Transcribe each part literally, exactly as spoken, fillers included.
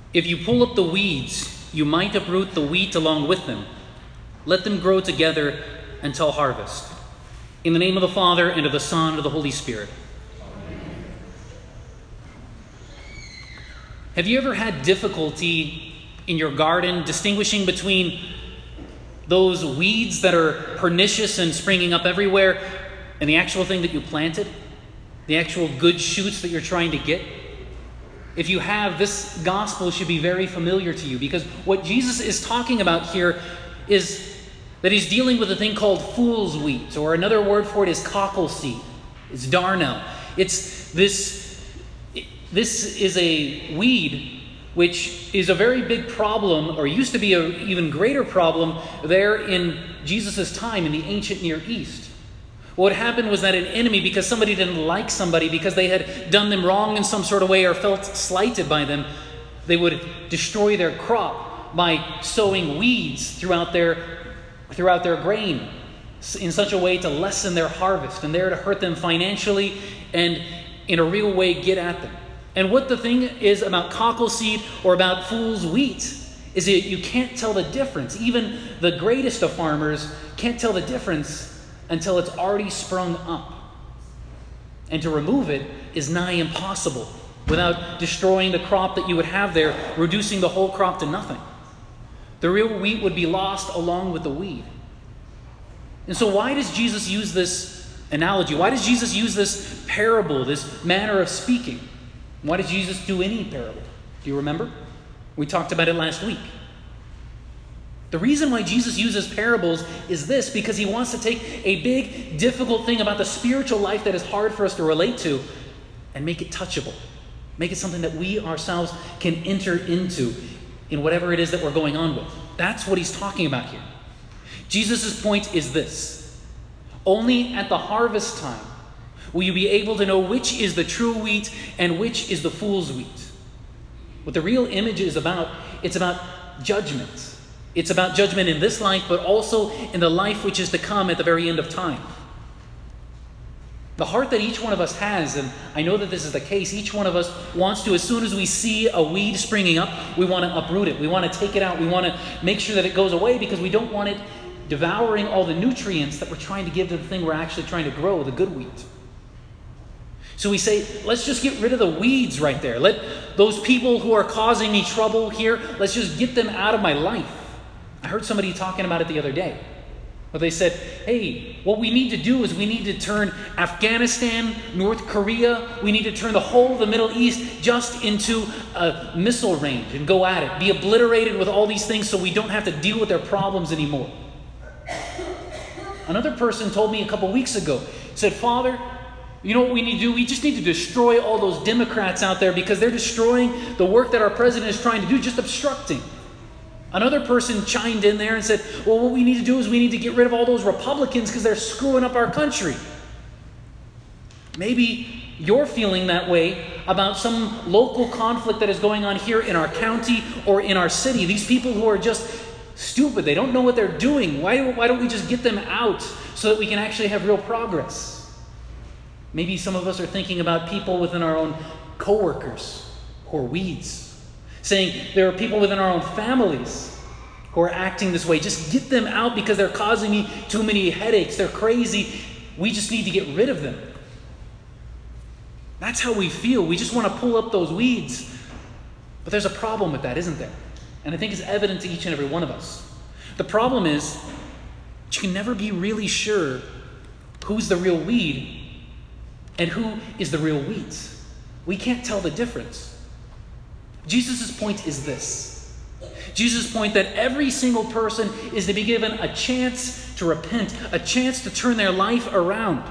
If you pull up the weeds, you might uproot the wheat along with them. Let them grow together until harvest. In the name of the Father, and of the Son, and of the Holy Spirit. Amen. Have you ever had difficulty in your garden distinguishing between those weeds that are pernicious and springing up everywhere and the actual thing that you planted? The actual good shoots that you're trying to get? If you have, this gospel should be very familiar to you, because what Jesus is talking about here is that he's dealing with a thing called fool's wheat, or another word for it is cockle seed. It's darnel. It's this, this is a weed which is a very big problem, or used to be an even greater problem there in Jesus' time in the ancient Near East. What happened was that an enemy, because somebody didn't like somebody, because they had done them wrong in some sort of way or felt slighted by them, they would destroy their crop by sowing weeds throughout their throughout their grain in such a way to lessen their harvest, and there to hurt them financially and in a real way get at them. And what the thing is about cockle seed or about fool's wheat is that you can't tell the difference. Even the greatest of farmers can't tell the difference until it's already sprung up. And to remove it is nigh impossible without destroying the crop that you would have there, reducing the whole crop to nothing. The real wheat would be lost along with the weed. And so why does Jesus use this analogy? Why does Jesus use this parable, this manner of speaking? Why did Jesus do any parable? Do you remember? We talked about it last week. The reason why Jesus uses parables is this, because he wants to take a big, difficult thing about the spiritual life that is hard for us to relate to and make it touchable. Make it something that we ourselves can enter into in whatever it is that we're going on with. That's what he's talking about here. Jesus' point is this: only at the harvest time will you be able to know which is the true wheat and which is the fool's wheat. What the real image is about, it's about judgment. It's about judgment in this life, but also in the life which is to come at the very end of time. The heart that each one of us has, and I know that this is the case, each one of us wants to, as soon as we see a weed springing up, we want to uproot it. We want to take it out. We want to make sure that it goes away, because we don't want it devouring all the nutrients that we're trying to give to the thing we're actually trying to grow, the good wheat. So we say, let's just get rid of the weeds right there. Let those people who are causing me trouble here, let's just get them out of my life. I heard somebody talking about it the other day. But they said, hey, what we need to do is we need to turn Afghanistan, North Korea, we need to turn the whole of the Middle East just into a missile range and go at it. Be obliterated with all these things so we don't have to deal with their problems anymore. Another person told me a couple weeks ago, said, Father, you know what we need to do? We just need to destroy all those Democrats out there, because they're destroying the work that our president is trying to do, just obstructing. Another person chimed in there and said, well, what we need to do is we need to get rid of all those Republicans because they're screwing up our country. Maybe you're feeling that way about some local conflict that is going on here in our county or in our city. These people who are just stupid. They don't know what they're doing. Why, why don't we just get them out so that we can actually have real progress? Maybe some of us are thinking about people within our own coworkers who are weeds. Saying there are people within our own families who are acting this way. Just get them out because they're causing me too many headaches. They're crazy. We just need to get rid of them. That's how we feel. We just want to pull up those weeds. But there's a problem with that, isn't there? And I think it's evident to each and every one of us. The problem is you can never be really sure who's the real weed and who is the real wheat. We can't tell the difference. Jesus' point is this. Jesus' point that every single person is to be given a chance to repent, a chance to turn their life around.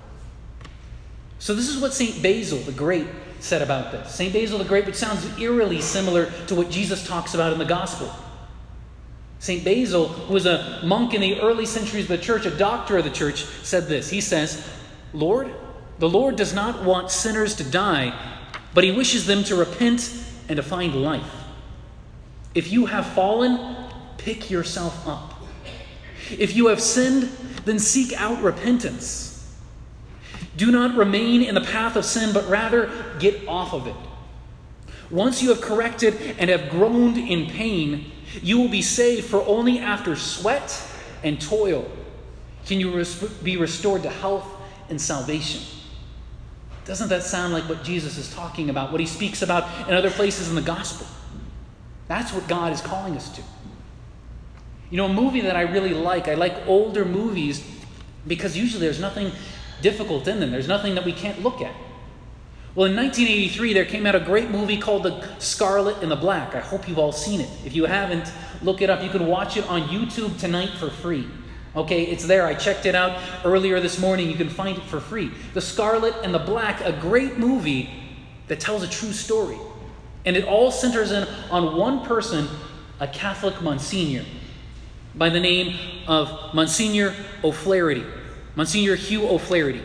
So this is what Saint Basil the Great said about this. Saint Basil the Great, which sounds eerily similar to what Jesus talks about in the Gospel. Saint Basil, who was a monk in the early centuries of the church, a doctor of the church, said this. He says, Lord, the Lord does not want sinners to die, but he wishes them to repent and to find life. If you have fallen, pick yourself up. If you have sinned, then seek out repentance. Do not remain in the path of sin, but rather get off of it. Once you have corrected and have groaned in pain, you will be saved, for only after sweat and toil can you res- be restored to health and salvation. Doesn't that sound like what Jesus is talking about, what he speaks about in other places in the gospel? That's what God is calling us to. You know, a movie that I really like, I like older movies because usually there's nothing difficult in them. There's nothing that we can't look at. Well, in nineteen eighty-three, there came out a great movie called The Scarlet and the Black. I hope you've all seen it. If you haven't, look it up. You can watch it on YouTube tonight for free. Okay, it's there. I checked it out earlier this morning. You can find it for free. The Scarlet and the Black, a great movie that tells a true story. And it all centers in on one person, a Catholic Monsignor, by the name of Monsignor O'Flaherty. Monsignor Hugh O'Flaherty.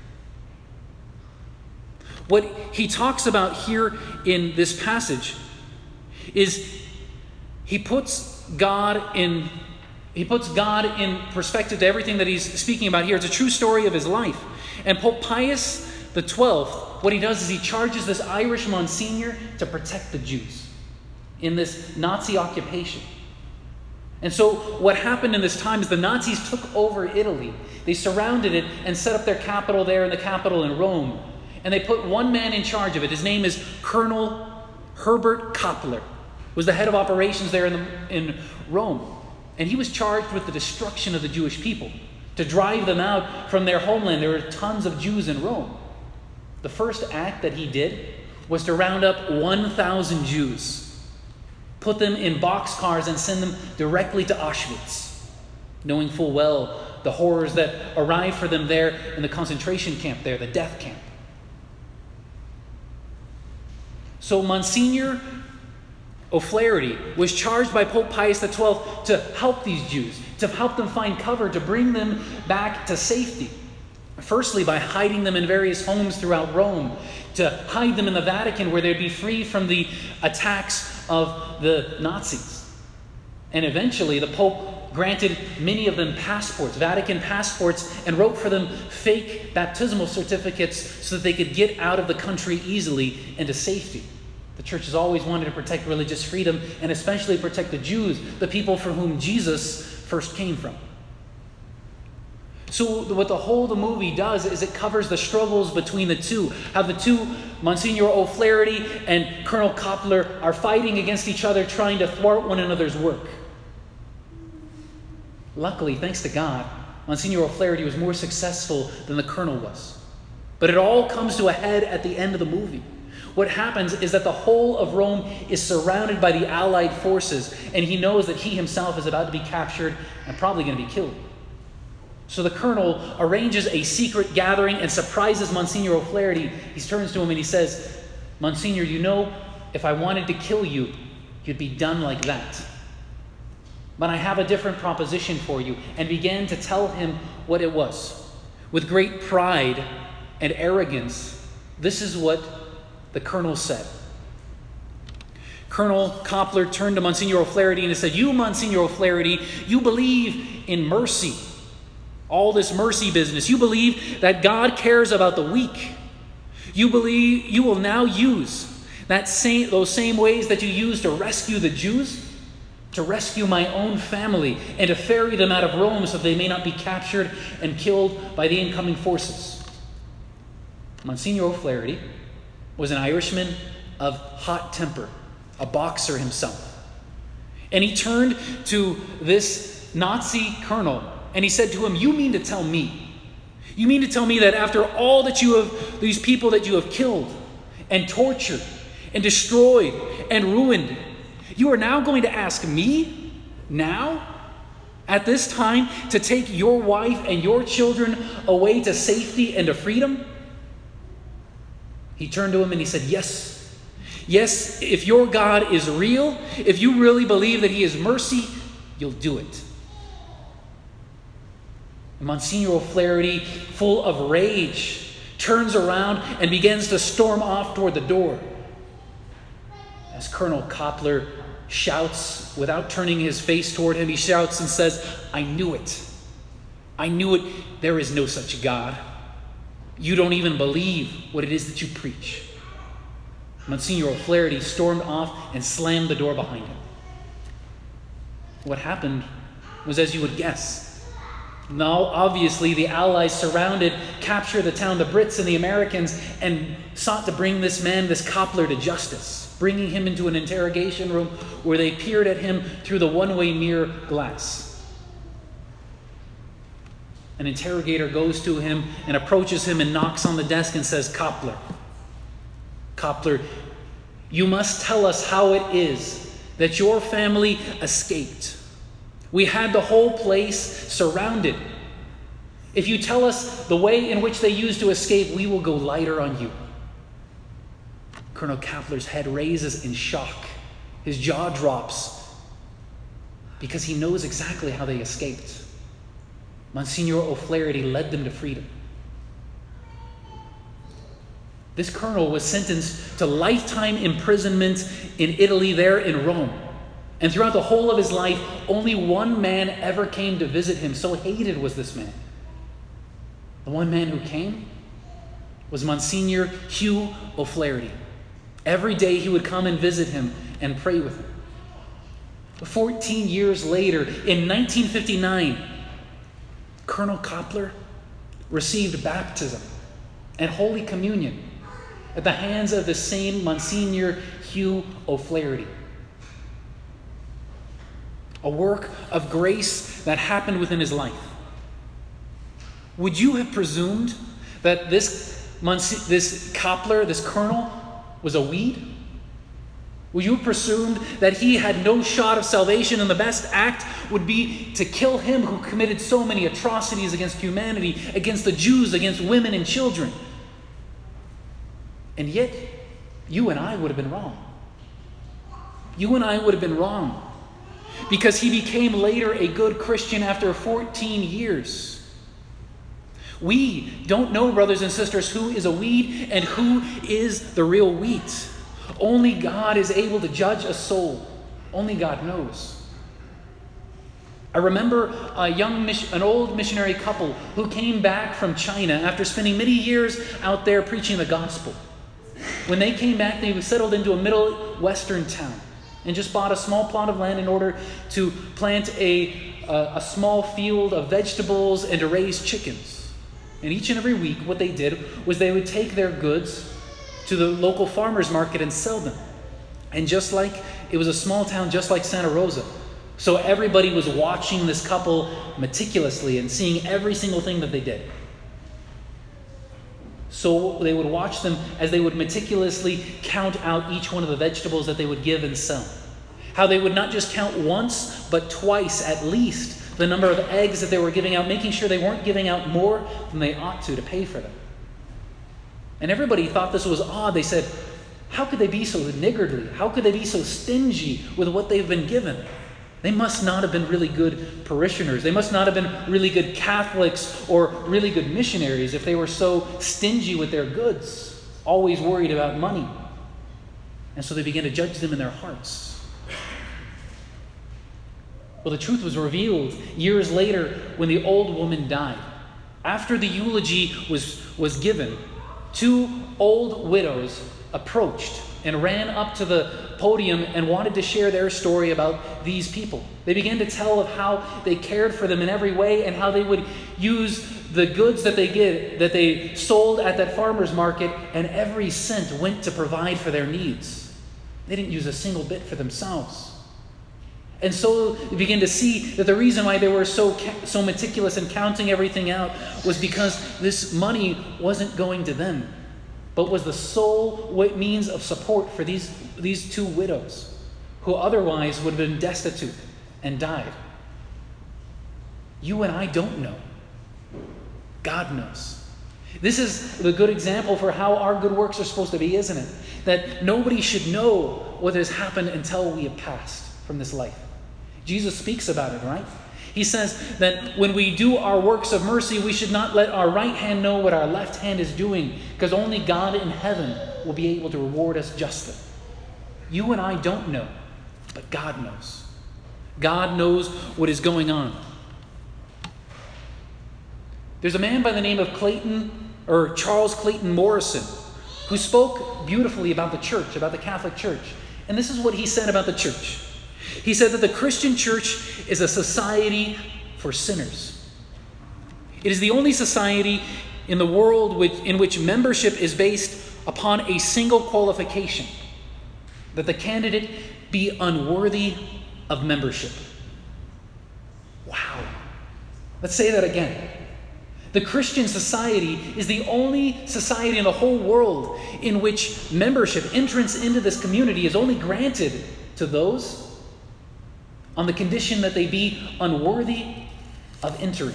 What he talks about here in this passage is he puts God in he puts God in perspective to everything that he's speaking about here. It's a true story of his life. And Pope Pius the twelfth, what he does is he charges this Irish Monsignor to protect the Jews in this Nazi occupation. And so what happened in this time is the Nazis took over Italy. They surrounded it and set up their capital there in the capital in Rome. And they put one man in charge of it. His name is Colonel Herbert Koppler. Was the head of operations there in, the, in Rome. And he was charged with the destruction of the Jewish people, to drive them out from their homeland. There were tons of Jews in Rome. The first act that he did was to round up one thousand Jews, put them in boxcars and send them directly to Auschwitz, knowing full well the horrors that arrived for them there in the concentration camp there, the death camp. So Monsignor O'Flaherty was charged by Pope Pius the twelfth to help these Jews, to help them find cover, to bring them back to safety. Firstly, by hiding them in various homes throughout Rome, to hide them in the Vatican where they'd be free from the attacks of the Nazis. And eventually, the Pope granted many of them passports, Vatican passports, and wrote for them fake baptismal certificates so that they could get out of the country easily into safety. The church has always wanted to protect religious freedom and especially protect the Jews, the people for whom Jesus first came from. So what the whole of the movie does is it covers the struggles between the two. How the two, Monsignor O'Flaherty and Colonel Koppler, are fighting against each other, trying to thwart one another's work. Luckily, thanks to God, Monsignor O'Flaherty was more successful than the colonel was. But it all comes to a head at the end of the movie. What happens is that the whole of Rome is surrounded by the Allied forces, and he knows that he himself is about to be captured and probably going to be killed. So the colonel arranges a secret gathering and surprises Monsignor O'Flaherty. He turns to him and he says, "Monsignor, you know, if I wanted to kill you, you'd be done like that. But I have a different proposition for you," and began to tell him what it was. With great pride and arrogance, this is what the colonel said. Colonel Koppler turned to Monsignor O'Flaherty and he said, "You, Monsignor O'Flaherty, you believe in mercy. All this mercy business. You believe that God cares about the weak. You believe you will now use that same, those same ways that you used to rescue the Jews, to rescue my own family and to ferry them out of Rome so they may not be captured and killed by the incoming forces." Monsignor O'Flaherty was an Irishman of hot temper, a boxer himself. And he turned to this Nazi colonel and he said to him, "You mean to tell me, you mean to tell me that after all that you have, these people that you have killed and tortured and destroyed and ruined, you are now going to ask me, now, at this time, to take your wife and your children away to safety and to freedom?" He turned to him and he said, "Yes. Yes, if your God is real, if you really believe that he is mercy, you'll do it." And Monsignor O'Flaherty, full of rage, turns around and begins to storm off toward the door. As Colonel Koppler shouts, without turning his face toward him, he shouts and says, "I knew it. I knew it. There is no such God. You don't even believe what it is that you preach." Monsignor O'Flaherty stormed off and slammed the door behind him. What happened was as you would guess. Now, obviously, the Allies surrounded, captured the town, the Brits and the Americans, and sought to bring this man, this Koppler, to justice, bringing him into an interrogation room where they peered at him through the one-way mirror glass. An interrogator goes to him and approaches him and knocks on the desk and says, "Koppler, Koppler, you must tell us how it is that your family escaped. We had the whole place surrounded. If you tell us the way in which they used to escape, we will go lighter on you." Colonel Koppler's head raises in shock. His jaw drops because he knows exactly how they escaped. Monsignor O'Flaherty led them to freedom. This colonel was sentenced to lifetime imprisonment in Italy, there in Rome. And throughout the whole of his life, only one man ever came to visit him. So hated was this man. The one man who came was Monsignor Hugh O'Flaherty. Every day he would come and visit him and pray with him. Fourteen years later, in nineteen fifty-nine, Colonel Koppler received baptism and Holy Communion at the hands of the same Monsignor Hugh O'Flaherty. A work of grace that happened within his life. Would you have presumed that this, Monsi- this Koppler, this colonel, was a weed? Would you have presumed that he had no shot of salvation and the best act would be to kill him who committed so many atrocities against humanity, against the Jews, against women and children? And yet, you and I would have been wrong. You and I would have been wrong. Because he became later a good Christian after fourteen years. We don't know, brothers and sisters, who is a weed and who is the real wheat. Only God is able to judge a soul. Only God knows. I remember a young, an old missionary couple who came back from China after spending many years out there preaching the gospel. When they came back, they settled into a Middle Western town and just bought a small plot of land in order to plant a, a, a small field of vegetables and to raise chickens. And each and every week, what they did was they would take their goods to the local farmer's market and sell them. And just like, it was a small town just like Santa Rosa. So everybody was watching this couple meticulously and seeing every single thing that they did. So they would watch them as they would meticulously count out each one of the vegetables that they would give and sell. How they would not just count once, but twice at least the number of eggs that they were giving out, making sure they weren't giving out more than they ought to to pay for them. And everybody thought this was odd. They said, how could they be so niggardly? How could they be so stingy with what they've been given? They must not have been really good parishioners. They must not have been really good Catholics or really good missionaries if they were so stingy with their goods, always worried about money. And so they began to judge them in their hearts. Well, the truth was revealed years later when the old woman died. After the eulogy was, was given, two old widows approached and ran up to the podium and wanted to share their story about these people. They began to tell of how they cared for them in every way and how they would use the goods that they get, that they sold at that farmer's market, and every cent went to provide for their needs. They didn't use a single bit for themselves. And so they began to see that the reason why they were so so meticulous in counting everything out was because this money wasn't going to them, but was the sole means of support for these, these two widows who otherwise would have been destitute and died. You and I don't know. God knows. This is the good example for how our good works are supposed to be, isn't it? That nobody should know what has happened until we have passed from this life. Jesus speaks about it, right? He says that when we do our works of mercy, we should not let our right hand know what our left hand is doing, because only God in heaven will be able to reward us justly. You and I don't know, but God knows. God knows what is going on. There's a man by the name of Clayton, or Charles Clayton Morrison, who spoke beautifully about the church, about the Catholic Church. And this is what he said about the church. He said that the Christian church is a society for sinners. It is the only society in the world which, in which membership is based upon a single qualification, that the candidate be unworthy of membership. Wow. Let's say that again. The Christian society is the only society in the whole world in which membership, entrance into this community, is only granted to those on the condition that they be unworthy of entering.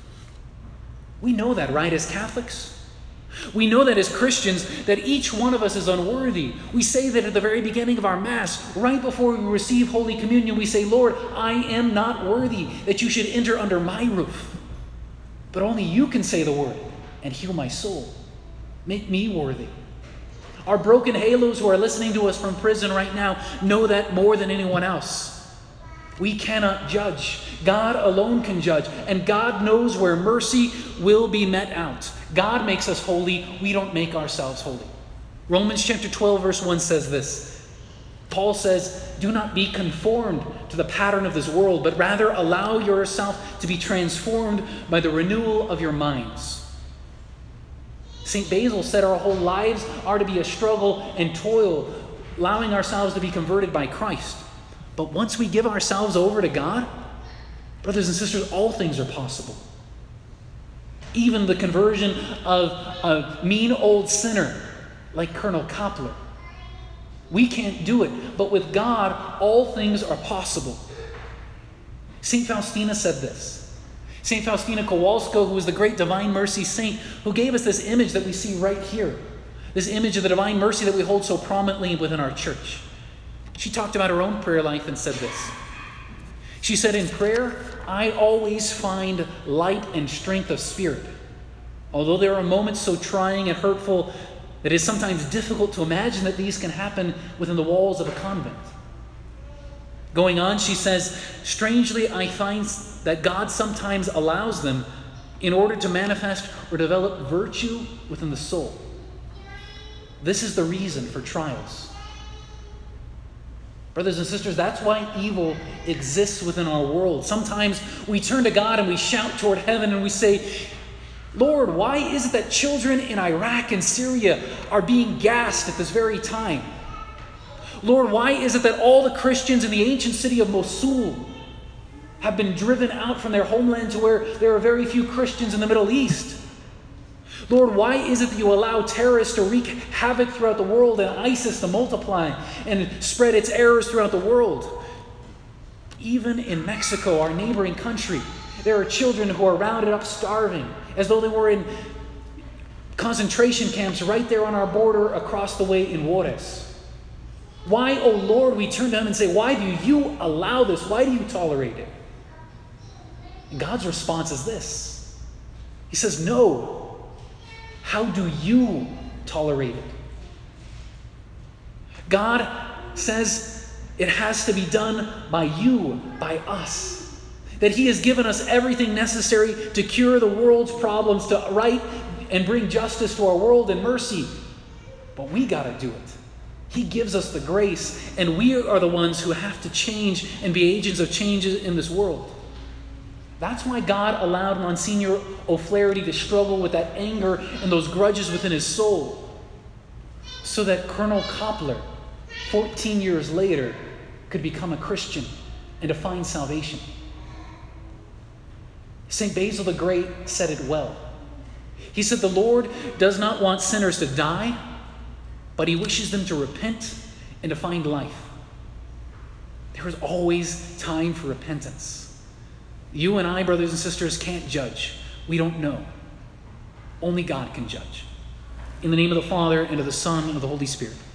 We know that, right, as Catholics? We know that as Christians, that each one of us is unworthy. We say that at the very beginning of our Mass, right before we receive Holy Communion, we say, Lord, I am not worthy that you should enter under my roof. But only you can say the word and heal my soul. Make me worthy. Our broken halos who are listening to us from prison right now know that more than anyone else. We cannot judge. God alone can judge. And God knows where mercy will be met out. God makes us holy. We don't make ourselves holy. Romans chapter twelve verse one says this. Paul says, do not be conformed to the pattern of this world, but rather allow yourself to be transformed by the renewal of your minds. Saint Basil said our whole lives are to be a struggle and toil, allowing ourselves to be converted by Christ. But once we give ourselves over to God, brothers and sisters, all things are possible. Even the conversion of a mean old sinner like Colonel Koppler. We can't do it, but with God, all things are possible. Saint Faustina said this. Saint Faustina Kowalska, who was the great Divine Mercy saint, who gave us this image that we see right here, this image of the Divine Mercy that we hold so prominently within our church. She talked about her own prayer life and said this. She said, in prayer, I always find light and strength of spirit. Although there are moments so trying and hurtful that it is sometimes difficult to imagine that these can happen within the walls of a convent. Going on, she says, strangely, I find that God sometimes allows them in order to manifest or develop virtue within the soul. This is the reason for trials. Brothers and sisters, that's why evil exists within our world. Sometimes we turn to God and we shout toward heaven and we say, Lord, why is it that children in Iraq and Syria are being gassed at this very time? Lord, why is it that all the Christians in the ancient city of Mosul have been driven out from their homeland to where there are very few Christians in the Middle East? Lord, why is it that you allow terrorists to wreak havoc throughout the world and ISIS to multiply and spread its errors throughout the world? Even in Mexico, our neighboring country, there are children who are rounded up starving as though they were in concentration camps right there on our border across the way in Juarez. Why, oh Lord, we turn to him and say, why do you allow this? Why do you tolerate it? And God's response is this. He says, no. How do you tolerate it? God says it has to be done by you, by us. That he has given us everything necessary to cure the world's problems, to right and bring justice to our world and mercy. But we got to do it. He gives us the grace, and we are the ones who have to change and be agents of change in this world. That's why God allowed Monsignor O'Flaherty to struggle with that anger and those grudges within his soul, so that Colonel Koppler, fourteen years later, could become a Christian and to find salvation. Saint Basil the Great said it well. He said, the Lord does not want sinners to die, but he wishes them to repent and to find life. There is always time for repentance. You and I, brothers and sisters, can't judge. We don't know. Only God can judge. In the name of the Father, and of the Son, and of the Holy Spirit.